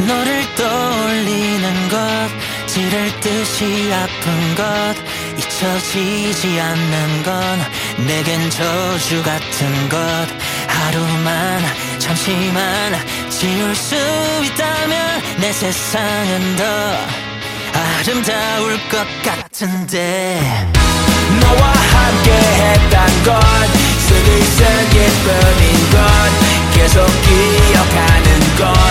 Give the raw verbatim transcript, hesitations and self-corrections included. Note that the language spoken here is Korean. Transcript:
너를 떠올리는 것, 지를 듯이 아픈 것, 잊혀지지 않는 건 내겐 저주 같은 것. 하루만 잠시만 지울 수 있다면 내 세상은 더 아름다울 것 같은데. 너와 함께 했던 건 스리슬 예쁜인 건 계속 기억하는 건